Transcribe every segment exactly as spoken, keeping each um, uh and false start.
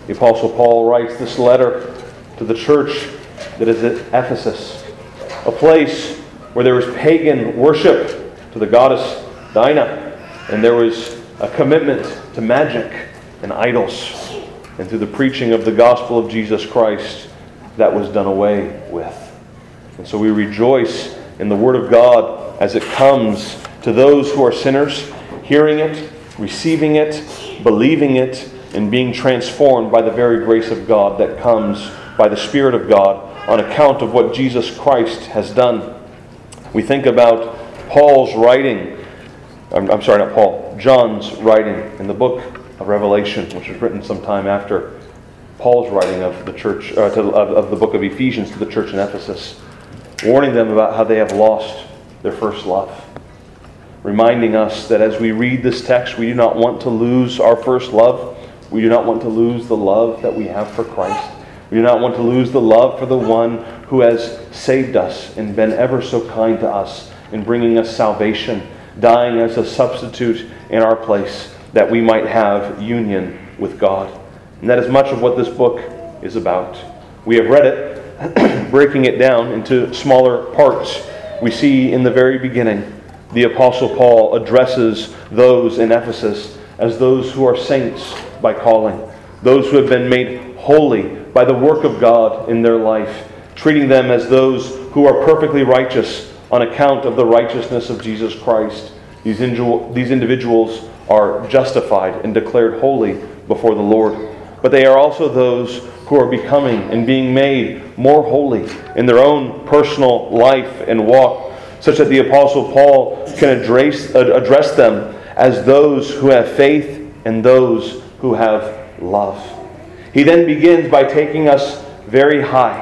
The Apostle Paul writes this letter to the church that is at Ephesus, a place where there was pagan worship to the goddess Dinah, and there was a commitment to magic and idols. And through the preaching of the gospel of Jesus Christ, that was done away with. And so we rejoice in the Word of God as it comes to those who are sinners, hearing it, receiving it, believing it, and being transformed by the very grace of God that comes by the Spirit of God on account of what Jesus Christ has done. We think about Paul's writing, I'm, I'm sorry, not Paul, John's writing in the book of Revelation, which was written sometime after Paul's writing of the church, uh, to, of, of the book of Ephesians to the church in Ephesus, warning them about how they have lost their first love. Reminding us that as we read this text, we do not want to lose our first love. We do not want to lose the love that we have for Christ. We do not want to lose the love for the one who has saved us and been ever so kind to us in bringing us salvation, dying as a substitute in our place, that we might have union with God. And that is much of what this book is about. We have read it, breaking it down into smaller parts. We see in the very beginning, the Apostle Paul addresses those in Ephesus as those who are saints by calling, those who have been made holy by the work of God in their life, treating them as those who are perfectly righteous on account of the righteousness of Jesus Christ. These individuals are justified and declared holy before the Lord. But they are also those who are becoming and being made more holy in their own personal life and walk, such that the Apostle Paul can address, address them as those who have faith and those who have love. He then begins by taking us very high,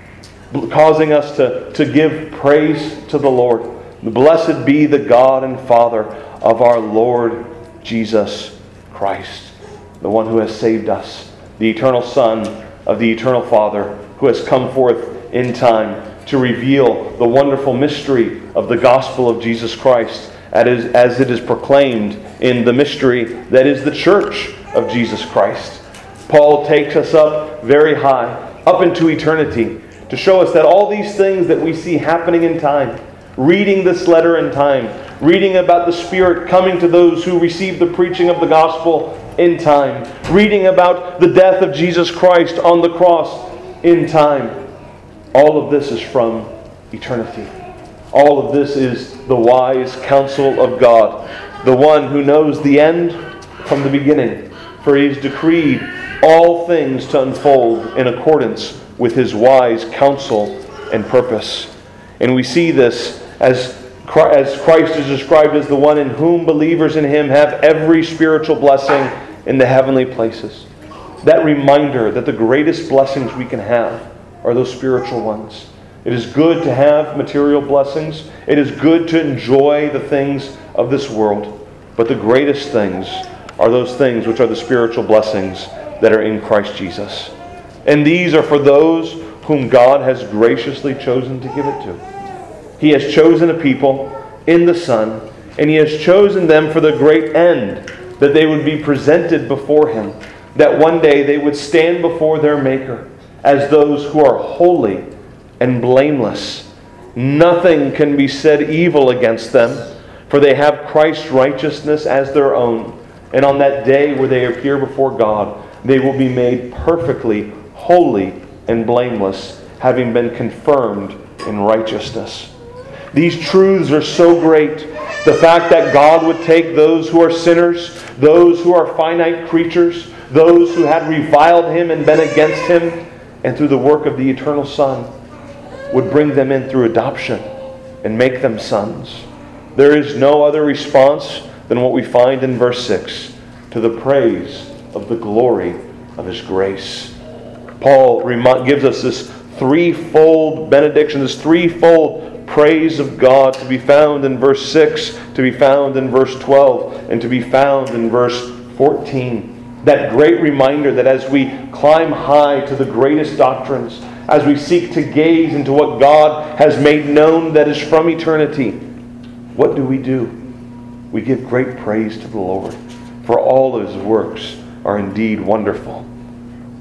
causing us to, to give praise to the Lord. Blessed be the God and Father of our Lord Jesus Christ, the one who has saved us, the eternal Son of the eternal Father, who has come forth in time to reveal the wonderful mystery of the gospel of Jesus Christ as it is proclaimed in the mystery that is the church of Jesus Christ. Paul takes us up very high, up into eternity, to show us that all these things that we see happening in time, reading this letter in time, reading about the Spirit coming to those who receive the preaching of the gospel in time, reading about the death of Jesus Christ on the cross in time, all of this is from eternity. All of this is the wise counsel of God, the one who knows the end from the beginning, for He has decreed all things to unfold in accordance with His wise counsel and purpose. And we see this as as Christ is described as the one in whom believers in Him have every spiritual blessing in the heavenly places. That reminder that the greatest blessings we can have are those spiritual ones. It is good to have material blessings. It is good to enjoy the things of this world. But the greatest things are those things which are the spiritual blessings that are in Christ Jesus. And these are for those whom God has graciously chosen to give it to. He has chosen a people in the Son, and He has chosen them for the great end, that they would be presented before Him, that one day they would stand before their Maker as those who are holy and blameless. Nothing can be said evil against them, for they have Christ's righteousness as their own. And on that day where they appear before God, they will be made perfectly holy and blameless, having been confirmed in righteousness. These truths are so great. The fact that God would take those who are sinners, those who are finite creatures, those who had reviled Him and been against Him, and through the work of the eternal Son, would bring them in through adoption and make them sons. There is no other response than what we find in verse six, to the praise of the glory of His grace. Paul gives us this threefold benediction, this threefold praise of God, to be found in verse six, to be found in verse twelve, and to be found in verse fourteen. That great reminder that as we climb high to the greatest doctrines, as we seek to gaze into what God has made known that is from eternity, what do we do? We give great praise to the Lord, for all of His works are indeed wonderful.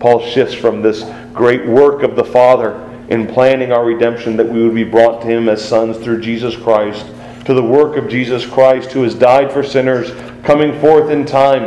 Paul shifts from this great work of the Father in planning our redemption, that we would be brought to Him as sons through Jesus Christ, to the work of Jesus Christ, who has died for sinners, coming forth in time,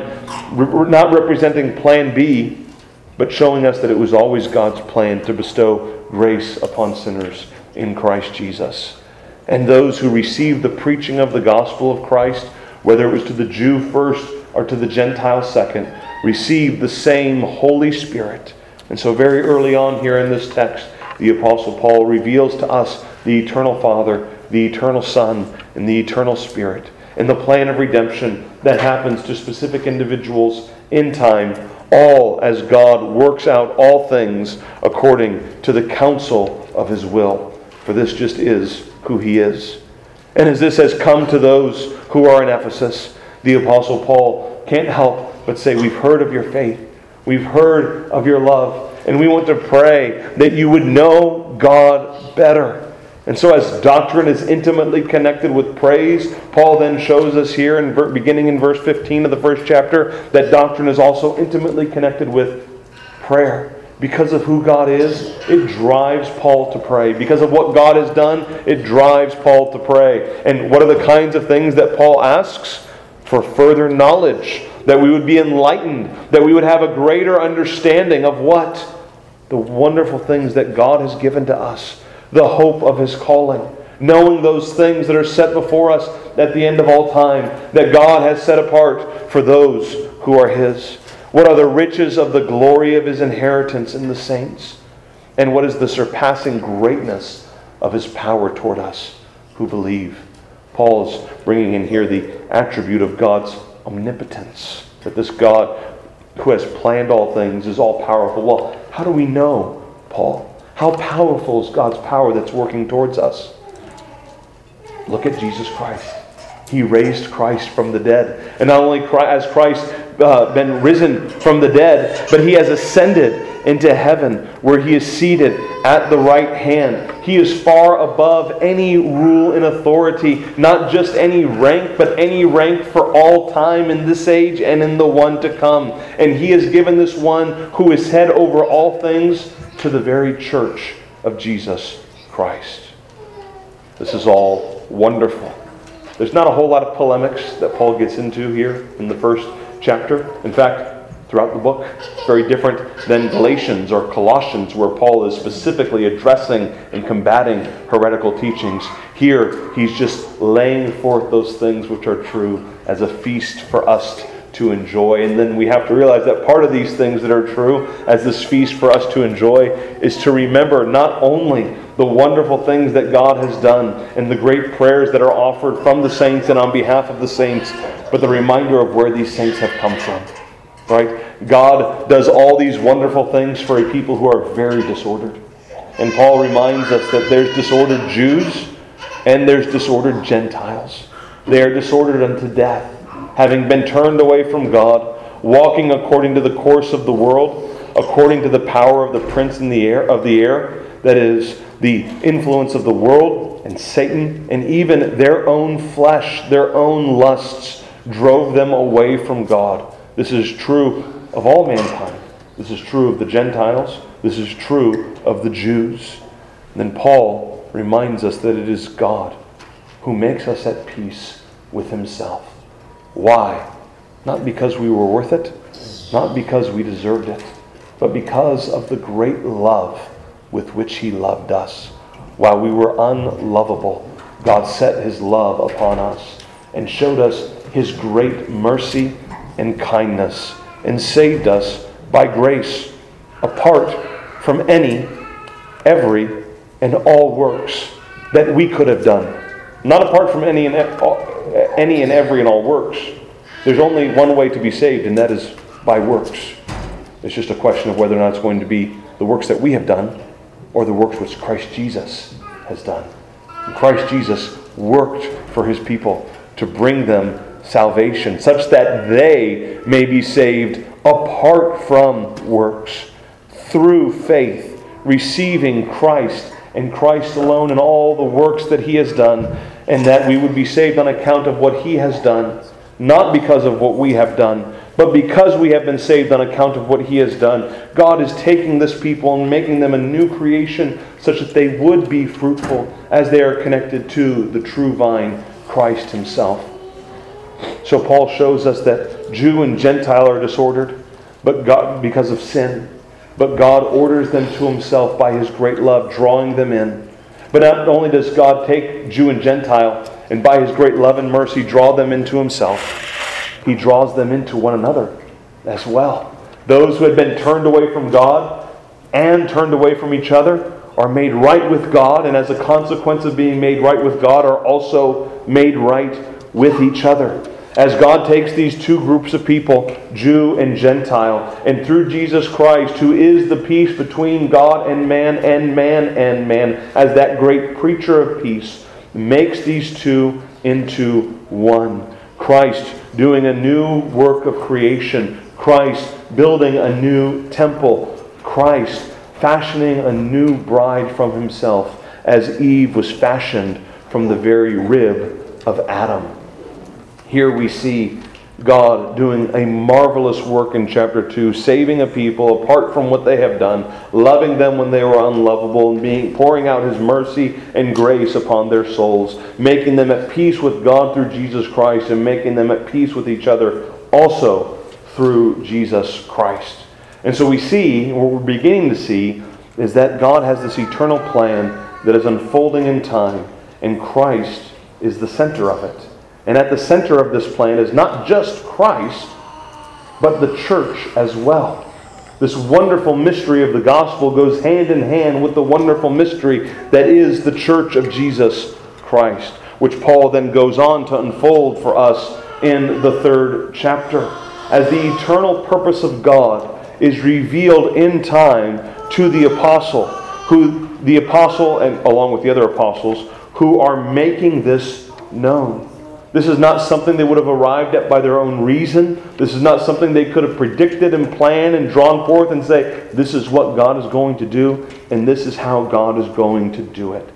not representing plan B, but showing us that it was always God's plan to bestow grace upon sinners in Christ Jesus. And those who received the preaching of the gospel of Christ, whether it was to the Jew first or to the Gentile second, received the same Holy Spirit. And so very early on here in this text, the Apostle Paul reveals to us the eternal Father, the eternal Son, and the eternal Spirit, and the plan of redemption that happens to specific individuals in time, all as God works out all things according to the counsel of His will. For this just is who He is. And as this has come to those who are in Ephesus, the Apostle Paul can't help but say, we've heard of your faith, we've heard of your love, and we want to pray that you would know God better. And so as doctrine is intimately connected with praise, Paul then shows us here, in beginning in verse fifteen of the first chapter, that doctrine is also intimately connected with prayer. Because of who God is, it drives Paul to pray. Because of what God has done, it drives Paul to pray. And what are the kinds of things that Paul asks? For further knowledge, that we would be enlightened, that we would have a greater understanding of what? The wonderful things that God has given to us. The hope of His calling. Knowing those things that are set before us at the end of all time, that God has set apart for those who are His. What are the riches of the glory of His inheritance in the saints? And what is the surpassing greatness of His power toward us who believe? Paul is bringing in here the attribute of God's omnipotence. That this God who has planned all things is all powerful. Well, how do we know, Paul? How powerful is God's power that's working towards us? Look at Jesus Christ. He raised Christ from the dead. And not only has Christ uh, been risen from the dead, but He has ascended into heaven, where He is seated at the right hand. He is far above any rule and authority, not just any rank, but any rank for all time in this age and in the one to come. And He has given this one who is head over all things to the very church of Jesus Christ. This is all wonderful. There's not a whole lot of polemics that Paul gets into here in the first chapter. In fact, throughout the book, it's very different than Galatians or Colossians, where Paul is specifically addressing and combating heretical teachings. Here, he's just laying forth those things which are true as a feast for us to enjoy. And then we have to realize that part of these things that are true as this feast for us to enjoy is to remember not only the wonderful things that God has done and the great prayers that are offered from the saints and on behalf of the saints, but the reminder of where these saints have come from. Right? God does all these wonderful things for a people who are very disordered. And Paul reminds us that there's disordered Jews and there's disordered Gentiles. They are disordered unto death, having been turned away from God, walking according to the course of the world, according to the power of the prince in the air of the air, that is, the influence of the world and Satan, and even their own flesh, their own lusts, drove them away from God. This is true of all mankind. This is true of the Gentiles. This is true of the Jews. And then Paul reminds us that it is God who makes us at peace with Himself. Why? Not because we were worth it, not because we deserved it, but because of the great love with which He loved us. While we were unlovable, God set His love upon us and showed us His great mercy and kindness, and saved us by grace, apart from any, every, and all works that we could have done. Not apart from any and any and every and all works. There's only one way to be saved, and that is by works. It's just a question of whether or not it's going to be the works that we have done or the works which Christ Jesus has done. And Christ Jesus worked for His people to bring them salvation, such that they may be saved apart from works, through faith, receiving Christ and Christ alone and all the works that He has done, and that we would be saved on account of what He has done, not because of what we have done, But because we have been saved on account of what He has done, God is taking this people and making them a new creation such that they would be fruitful as they are connected to the true vine, Christ Himself. So Paul shows us that Jew and Gentile are disordered, but God, because of sin. But God orders them to Himself by His great love, drawing them in. But not only does God take Jew and Gentile, and by His great love and mercy draw them into Himself, He draws them into one another as well. Those who had been turned away from God and turned away from each other are made right with God, and as a consequence of being made right with God, are also made right with each other. As God takes these two groups of people, Jew and Gentile, and through Jesus Christ, who is the peace between God and man and man and man, as that great preacher of peace, makes these two into one. Christ doing a new work of creation. Christ building a new temple. Christ fashioning a new bride from Himself, as Eve was fashioned from the very rib of Adam. Here we see God doing a marvelous work in chapter two, saving a people apart from what they have done, loving them when they were unlovable, and being pouring out His mercy and grace upon their souls, making them at peace with God through Jesus Christ, and making them at peace with each other also through Jesus Christ. And so we see, what we're beginning to see, is that God has this eternal plan that is unfolding in time, and Christ is the center of it. And at the center of this plan is not just Christ, but the church as well. This wonderful mystery of the gospel goes hand in hand with the wonderful mystery that is the church of Jesus Christ, which Paul then goes on to unfold for us in the third chapter. As the eternal purpose of God is revealed in time to the apostle, who the apostle, and along with the other apostles, who are making this known. This is not something they would have arrived at by their own reason. This is not something they could have predicted and planned and drawn forth and say, this is what God is going to do, and this is how God is going to do it.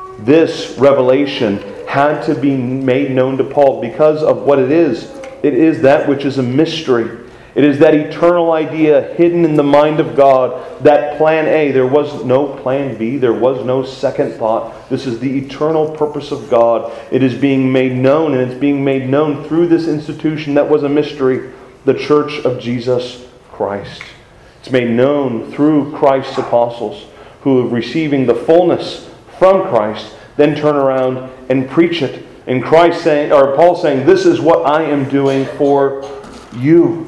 This revelation had to be made known to Paul because of what it is. It is that which is a mystery. It is that eternal idea hidden in the mind of God, that plan A. There was no plan B. There was no second thought. This is the eternal purpose of God. It is being made known, and it's being made known through this institution that was a mystery, the Church of Jesus Christ. It's made known through Christ's apostles, who, receiving the fullness from Christ, then turn around and preach it. And Christ saying, or Paul saying, this is what I am doing for you.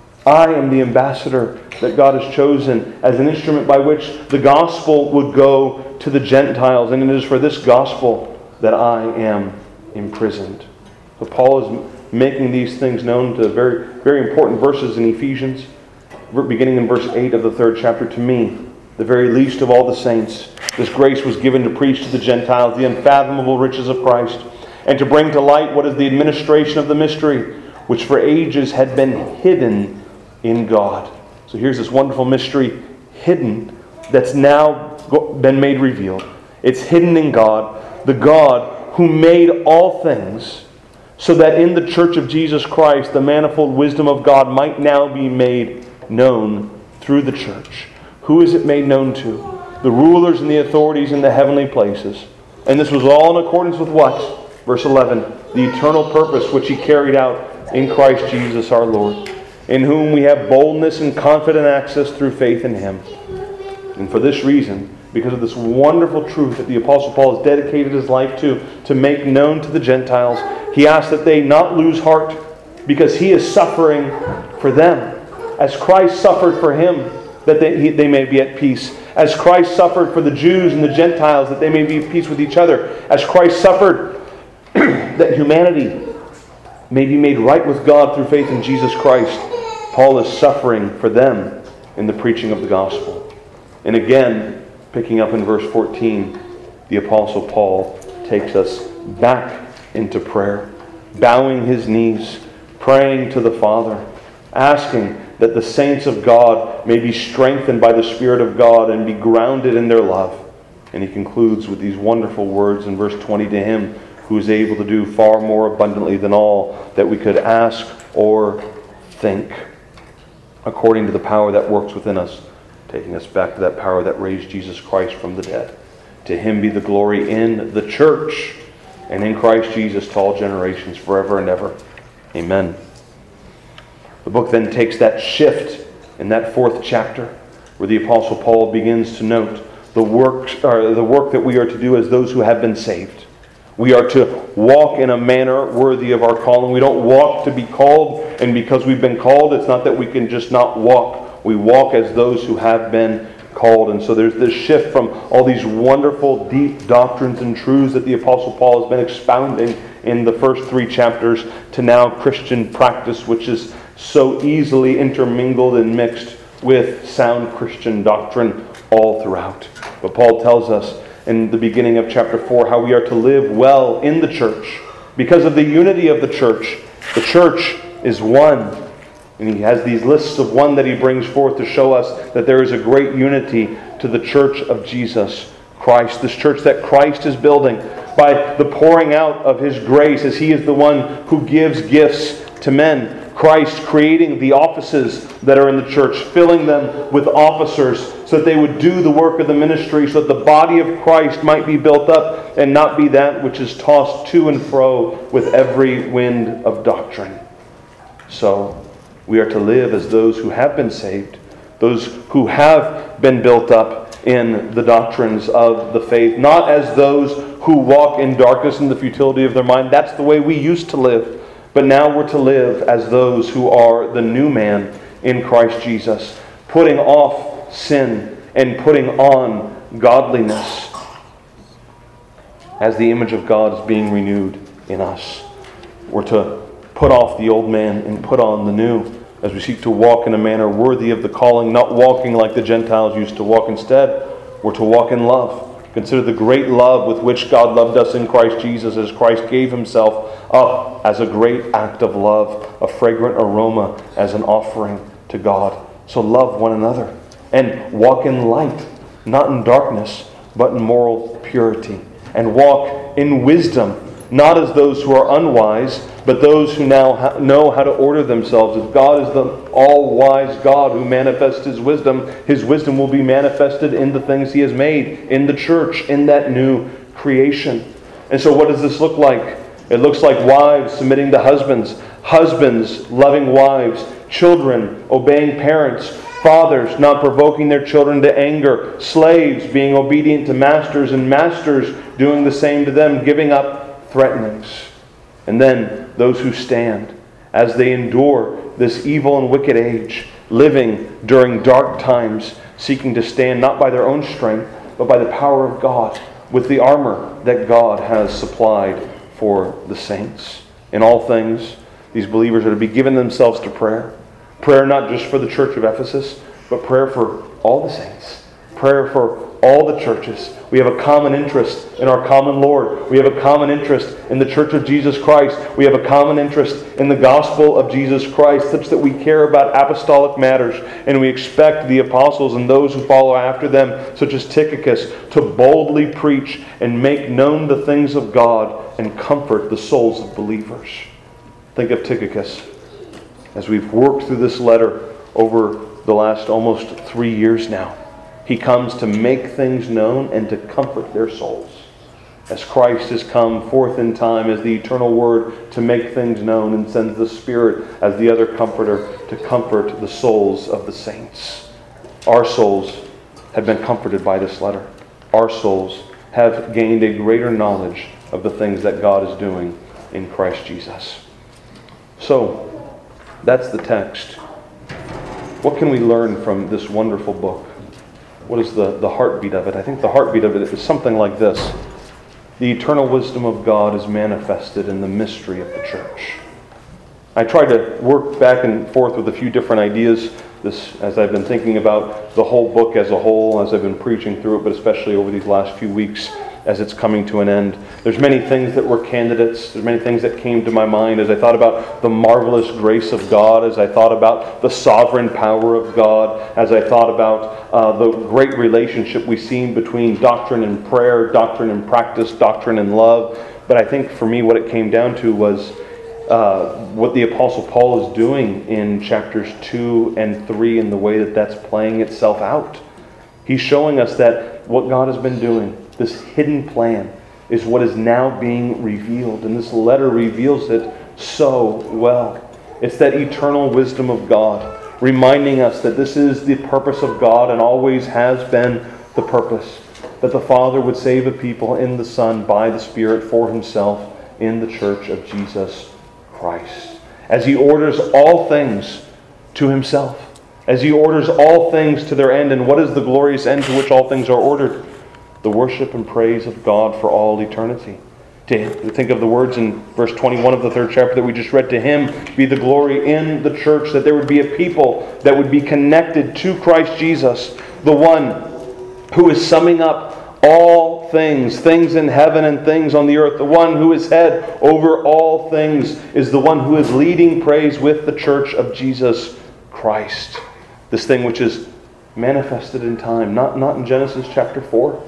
I am the ambassador that God has chosen as an instrument by which the gospel would go to the Gentiles. And it is for this gospel that I am imprisoned. So Paul is making these things known to very, very important verses in Ephesians, beginning in verse eight of the third chapter. To me, the very least of all the saints, this grace was given to preach to the Gentiles the unfathomable riches of Christ, and to bring to light what is the administration of the mystery, which for ages had been hidden in God. So here's this wonderful mystery hidden that's now been made revealed. It's hidden in God, the God who made all things, so that in the church of Jesus Christ the manifold wisdom of God might now be made known through the church. Who is it made known to? The rulers and the authorities in the heavenly places. And this was all in accordance with what? Verse eleven. The eternal purpose which He carried out in Christ Jesus our Lord, in whom we have boldness and confident access through faith in Him. And for this reason, because of this wonderful truth that the Apostle Paul has dedicated his life to, to make known to the Gentiles, he asks that they not lose heart, because he is suffering for them. As Christ suffered for him, that they, he, they may be at peace. As Christ suffered for the Jews and the Gentiles, that they may be at peace with each other. As Christ suffered that humanity may be made right with God through faith in Jesus Christ, Paul is suffering for them in the preaching of the gospel. And again, picking up in verse fourteen, the Apostle Paul takes us back into prayer, bowing his knees, praying to the Father, asking that the saints of God may be strengthened by the Spirit of God and be grounded in their love. And he concludes with these wonderful words in verse twenty, to Him who is able to do far more abundantly than all that we could ask or think according to the power that works within us, taking us back to that power that raised Jesus Christ from the dead. To him be the glory in the church and in Christ Jesus to all generations forever and ever. Amen. The book then takes that shift in that fourth chapter where the Apostle Paul begins to note the work, or the work that we are to do as those who have been saved. We are to walk in a manner worthy of our calling. We don't walk to be called, and because we've been called, it's not that we can just not walk. We walk as those who have been called. And so there's this shift from all these wonderful, deep doctrines and truths that the Apostle Paul has been expounding in the first three chapters to now Christian practice, which is so easily intermingled and mixed with sound Christian doctrine all throughout. But Paul tells us in the beginning of chapter four how we are to live well in the church. Because of the unity of the church, the church is one. And he has these lists of one that he brings forth to show us that there is a great unity to the church of Jesus Christ. This church that Christ is building by the pouring out of his grace as he is the one who gives gifts to men. Christ creating the offices that are in the church, filling them with officers so that they would do the work of the ministry, so that the body of Christ might be built up and not be that which is tossed to and fro with every wind of doctrine. So we are to live as those who have been saved, those who have been built up in the doctrines of the faith, not as those who walk in darkness and the futility of their mind. That's the way we used to live. But now we're to live as those who are the new man in Christ Jesus, putting off sin and putting on godliness as the image of God is being renewed in us. We're to put off the old man and put on the new as we seek to walk in a manner worthy of the calling, not walking like the Gentiles used to walk. Instead, we're to walk in love. Consider the great love with which God loved us in Christ Jesus, as Christ gave himself up as a great act of love, a fragrant aroma as an offering to God. So love one another and walk in light, not in darkness, but in moral purity. And walk in wisdom, not as those who are unwise, but those who now know how to order themselves. If God is the all-wise God who manifests his wisdom, his wisdom will be manifested in the things he has made, in the church, in that new creation. And so what does this look like? It looks like wives submitting to husbands, husbands loving wives, children obeying parents, fathers not provoking their children to anger, slaves being obedient to masters, and masters doing the same to them, giving up threatenings. And then those who stand as they endure this evil and wicked age, living during dark times, seeking to stand not by their own strength, but by the power of God, with the armor that God has supplied for the saints. In all things, these believers are to be given themselves to prayer. Prayer not just for the church of Ephesus, but prayer for all the saints. Prayer for all the churches. We have a common interest in our common Lord. We have a common interest in the church of Jesus Christ. We have a common interest in the gospel of Jesus Christ, such that we care about apostolic matters, and we expect the apostles and those who follow after them, such as Tychicus, to boldly preach and make known the things of God and comfort the souls of believers. Think of Tychicus. As we've worked through this letter over the last almost three years now, he comes to make things known and to comfort their souls. As Christ has come forth in time as the eternal Word to make things known, and sends the Spirit as the other comforter to comfort the souls of the saints. Our souls have been comforted by this letter. Our souls have gained a greater knowledge of the things that God is doing in Christ Jesus. So, that's the text. What can we learn from this wonderful book? What is the, the heartbeat of it? I think the heartbeat of it is something like this. The eternal wisdom of God is manifested in the mystery of the church. I tried to work back and forth with a few different ideas this as I've been thinking about the whole book as a whole, as I've been preaching through it, but especially over these last few weeks as it's coming to an end. There's many things that were candidates. There's many things that came to my mind as I thought about the marvelous grace of God, as I thought about the sovereign power of God, as I thought about uh, the great relationship we've seen between doctrine and prayer, doctrine and practice, doctrine and love. But I think for me what it came down to was uh, what the Apostle Paul is doing in chapters two and three and the way that that's playing itself out. He's showing us that what God has been doing, this hidden plan, is what is now being revealed. And this letter reveals it so well. It's that eternal wisdom of God, reminding us that this is the purpose of God and always has been the purpose. That the Father would save a people in the Son by the Spirit for Himself in the church of Jesus Christ. As He orders all things to Himself. As He orders all things to their end. And what is the glorious end to which all things are ordered? The worship and praise of God for all eternity. To think of the words in verse twenty-one of the third chapter that we just read. To Him be the glory in the church, that there would be a people that would be connected to Christ Jesus, the one who is summing up all things, things in heaven and things on the earth. The one who is head over all things is the one who is leading praise with the church of Jesus Christ. This thing which is manifested in time, not, not in Genesis chapter four,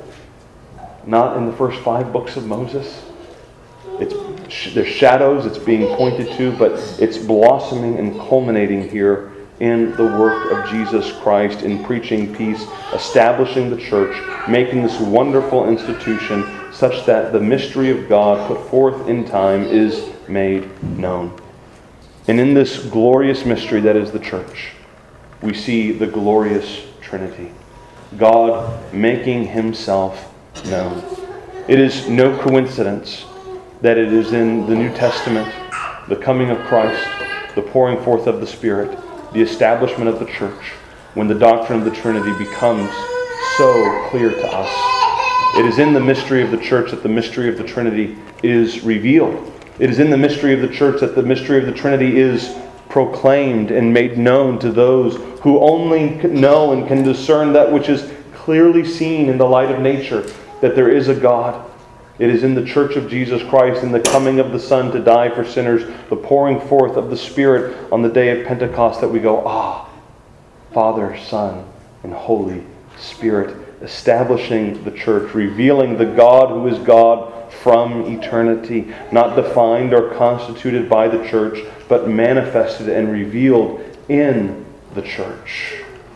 not in the first five books of Moses. It's, there's shadows it's being pointed to, but it's blossoming and culminating here in the work of Jesus Christ in preaching peace, establishing the church, making this wonderful institution such that the mystery of God put forth in time is made known. And in this glorious mystery that is the church, we see the glorious Trinity. God making Himself known. It is no coincidence that it is in the New Testament, the coming of Christ, the pouring forth of the Spirit, the establishment of the church, when the doctrine of the Trinity becomes so clear to us. It is in the mystery of the church that the mystery of the Trinity is revealed. It is in the mystery of the church that the mystery of the Trinity is proclaimed and made known to those who only know and can discern that which is clearly seen in the light of nature, that there is a God. It is in the church of Jesus Christ, in the coming of the Son to die for sinners, the pouring forth of the Spirit on the day of Pentecost, that we go, ah, Father, Son, and Holy Spirit, establishing the church, revealing the God who is God from eternity, not defined or constituted by the church, but manifested and revealed in the church,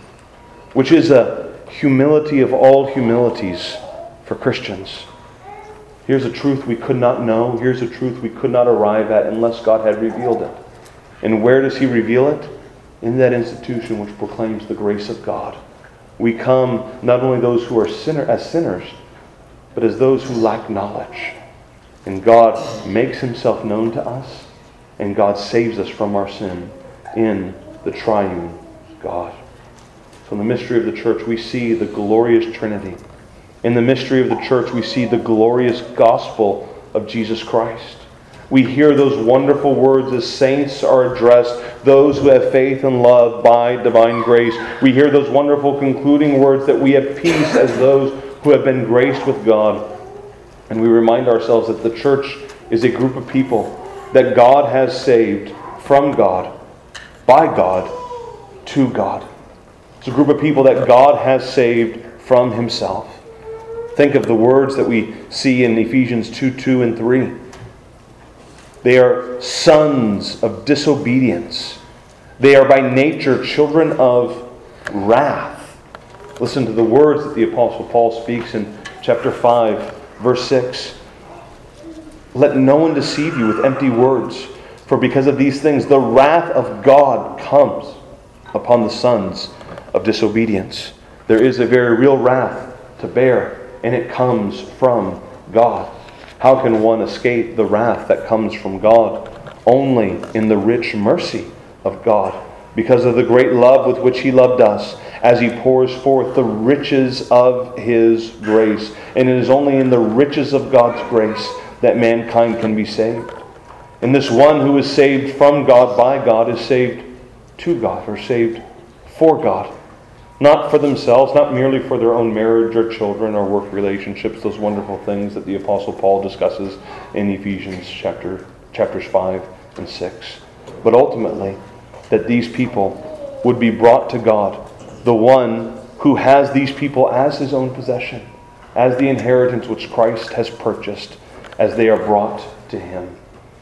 which is a humility of all humilities for Christians. Here's a truth we could not know. Here's a truth we could not arrive at unless God had revealed it. And where does He reveal it? In that institution which proclaims the grace of God. We come not only those who are sinner, as sinners, but as those who lack knowledge. And God makes Himself known to us, and God saves us from our sin in the triune God. So in the mystery of the church, we see the glorious Trinity. In the mystery of the church, we see the glorious gospel of Jesus Christ. We hear those wonderful words as saints are addressed, those who have faith and love by divine grace. We hear those wonderful concluding words that we have peace as those who have been graced with God. And we remind ourselves that the church is a group of people that God has saved from God, by God, to God. It's a group of people that God has saved from Himself. Think of the words that we see in Ephesians two, two and three. They are sons of disobedience. They are by nature children of wrath. Listen to the words that the Apostle Paul speaks in chapter five, verse six. Let no one deceive you with empty words, for because of these things the wrath of God comes upon the sons of disobedience. There is a very real wrath to bear, and it comes from God. How can one escape the wrath that comes from God? Only in the rich mercy of God, because of the great love with which He loved us, as He pours forth the riches of His grace. And it is only in the riches of God's grace that mankind can be saved. And this one who is saved from God by God is saved to God, or saved for God. Not for themselves, not merely for their own marriage or children or work relationships, those wonderful things that the Apostle Paul discusses in Ephesians chapter chapters five and six. But ultimately, that these people would be brought to God, the one who has these people as His own possession, as the inheritance which Christ has purchased, as they are brought to Him.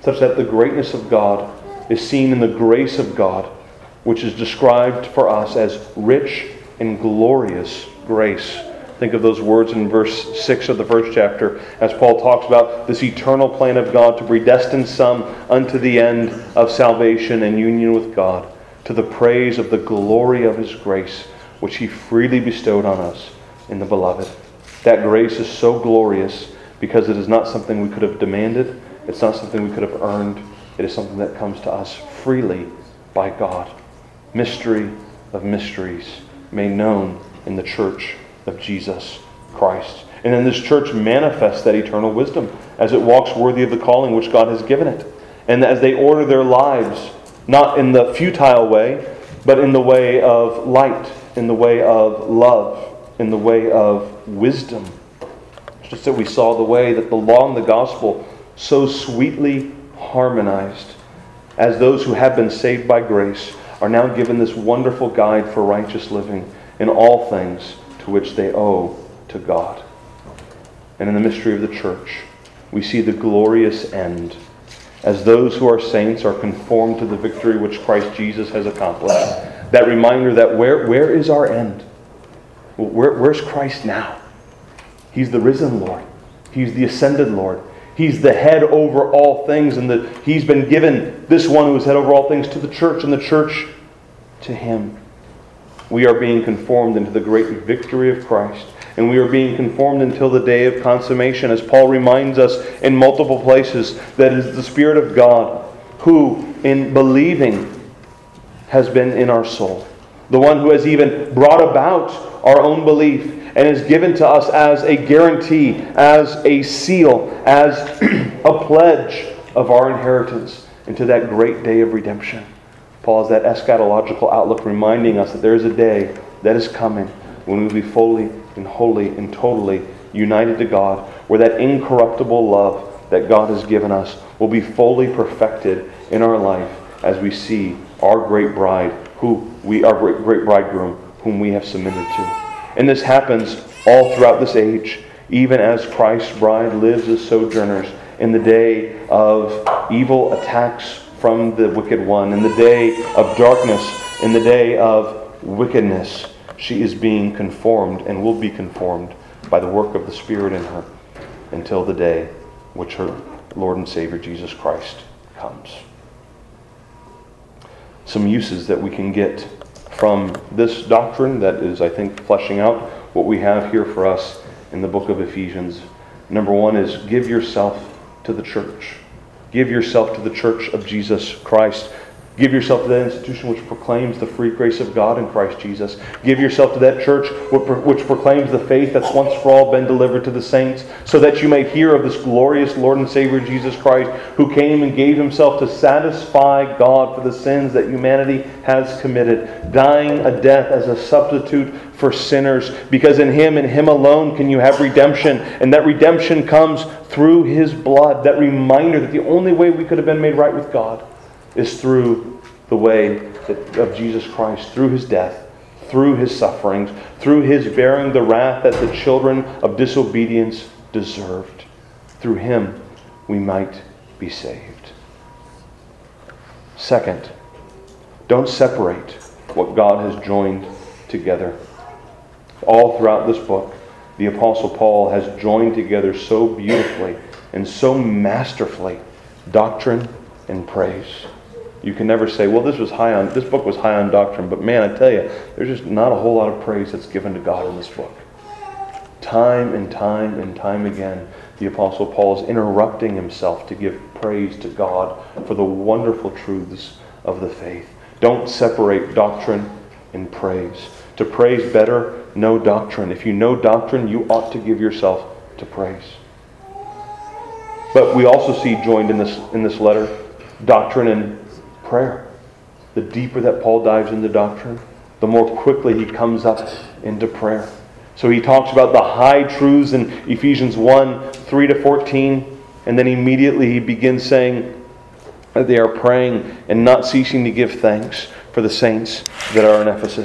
such that the greatness of God is seen in the grace of God, which is described for us as rich and glorious grace. Think of those words in verse six of the first chapter as Paul talks about this eternal plan of God to predestine some unto the end of salvation and union with God, to the praise of the glory of His grace, which He freely bestowed on us in the Beloved. That grace is so glorious because it is not something we could have demanded. It's not something we could have earned. It is something that comes to us freely by God. Mystery of mysteries made known in the church of Jesus Christ. And then this church manifests that eternal wisdom as it walks worthy of the calling which God has given it. And as they order their lives, not in the futile way, but in the way of light, in the way of love, in the way of wisdom. Just that we saw the way that the law and the gospel so sweetly harmonized, as those who have been saved by grace are now given this wonderful guide for righteous living in all things to which they owe to God. And in the mystery of the church, we see the glorious end, as those who are saints are conformed to the victory which Christ Jesus has accomplished. That reminder that where, where is our end? Where, where's Christ now? He's the risen Lord. He's the ascended Lord. He's the head over all things, and the, He's been given this one who is head over all things to the church, and the church to Him. We are being conformed into the great victory of Christ, and we are being conformed until the day of consummation, as Paul reminds us in multiple places, that it is the Spirit of God who, in believing, has been in our soul. The one who has even brought about our own belief and is given to us as a guarantee, as a seal, as a pledge of our inheritance into that great day of redemption. Paul has that eschatological outlook reminding us that there is a day that is coming when we will be fully and wholly and totally united to God, where that incorruptible love that God has given us will be fully perfected in our life as we see our great bride, who we, our great, great bridegroom, whom we have submitted to. And this happens all throughout this age, even as Christ's bride lives as sojourners in the day of evil attacks from the wicked one, in the day of darkness, in the day of wickedness. She is being conformed and will be conformed by the work of the Spirit in her until the day which her Lord and Savior Jesus Christ comes. Some uses that we can get from this doctrine that is, I think, fleshing out what we have here for us in the book of Ephesians. Number one is give yourself to the church. Give yourself to the church of Jesus Christ. Give yourself to that institution which proclaims the free grace of God in Christ Jesus. Give yourself to that church which proclaims the faith that's once for all been delivered to the saints, so that you may hear of this glorious Lord and Savior Jesus Christ, who came and gave Himself to satisfy God for the sins that humanity has committed, dying a death as a substitute for sinners, because in Him and Him alone can you have redemption, and that redemption comes through His blood. That reminder that the only way we could have been made right with God is through the way that, of Jesus Christ, through His death, through His sufferings, through His bearing the wrath that the children of disobedience deserved. Through Him we might be saved. Second, don't separate what God has joined together. All throughout this book, the Apostle Paul has joined together so beautifully and so masterfully doctrine and praise. You can never say, well, this was high on this book was high on doctrine, but man, I tell you, there's just not a whole lot of praise that's given to God in this book. Time and time and time again, the Apostle Paul is interrupting himself to give praise to God for the wonderful truths of the faith. Don't separate doctrine and praise. To praise better, know doctrine. If you know doctrine, you ought to give yourself to praise. But we also see joined in this in this letter doctrine and prayer. The deeper that Paul dives into doctrine, the more quickly he comes up into prayer. So he talks about the high truths in Ephesians one, three to fourteen, and then immediately he begins saying that they are praying and not ceasing to give thanks for the saints that are in Ephesus.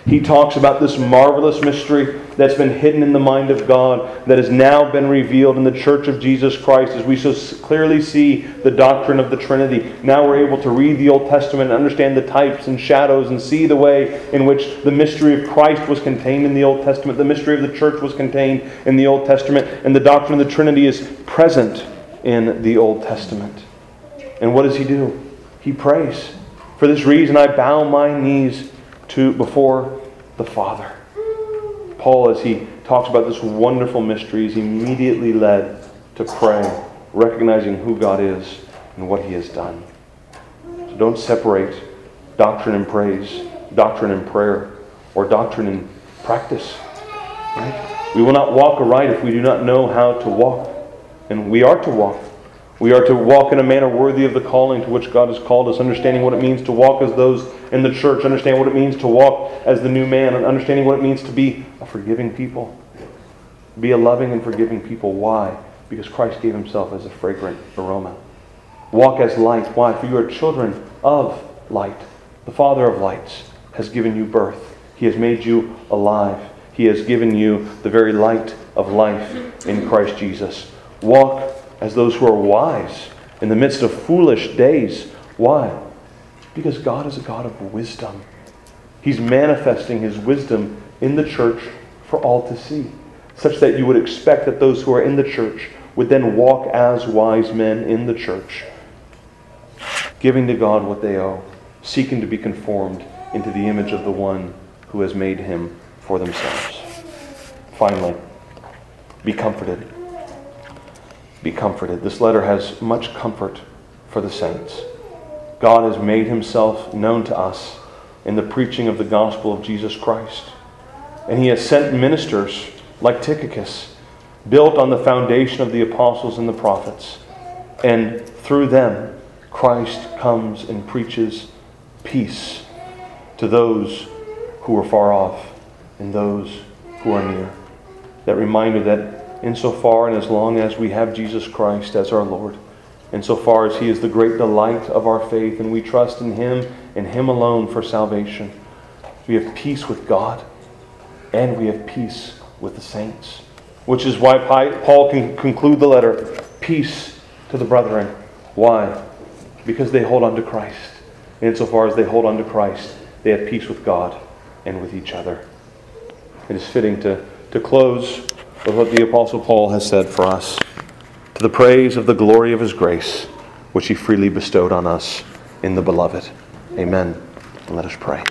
He talks about this marvelous mystery that's been hidden in the mind of God, that has now been revealed in the Church of Jesus Christ, as we so clearly see the doctrine of the Trinity. Now we're able to read the Old Testament and understand the types and shadows and see the way in which the mystery of Christ was contained in the Old Testament, the mystery of the church was contained in the Old Testament, and the doctrine of the Trinity is present in the Old Testament. And what does he do? He prays. For this reason I bow my knees to before the Father. Paul, as he talks about this wonderful mystery, is immediately led to pray, recognizing who God is and what He has done. So don't separate doctrine and praise, doctrine and prayer, or doctrine and practice. Right? We will not walk aright if we do not know how to walk. And we are to walk. We are to walk in a manner worthy of the calling to which God has called us, understanding what it means to walk as those in the church, understand what it means to walk as the new man, and understanding what it means to be a forgiving people. Be a loving and forgiving people. Why? Because Christ gave Himself as a fragrant aroma. Walk as light. Why? For you are children of light. The Father of lights has given you birth. He has made you alive. He has given you the very light of life in Christ Jesus. Walk as those who are wise in the midst of foolish days. Why? Because God is a God of wisdom. He's manifesting His wisdom in the church for all to see, such that you would expect that those who are in the church would then walk as wise men in the church, giving to God what they owe, seeking to be conformed into the image of the one who has made Him for themselves. Finally, be comforted. Be comforted. This letter has much comfort for the saints. God has made Himself known to us in the preaching of the gospel of Jesus Christ. And He has sent ministers like Tychicus, built on the foundation of the apostles and the prophets. And through them, Christ comes and preaches peace to those who are far off and those who are near. That reminder that insofar and as long as we have Jesus Christ as our Lord, insofar as He is the great delight of our faith and we trust in Him and Him alone for salvation, we have peace with God and we have peace with the saints. Which is why Paul can conclude the letter, peace to the brethren. Why? Because they hold on to Christ. And insofar as they hold on to Christ, they have peace with God and with each other. It is fitting to, to close with what the Apostle Paul has said for us. To the praise of the glory of His grace, which He freely bestowed on us in the Beloved. Amen. Let us pray.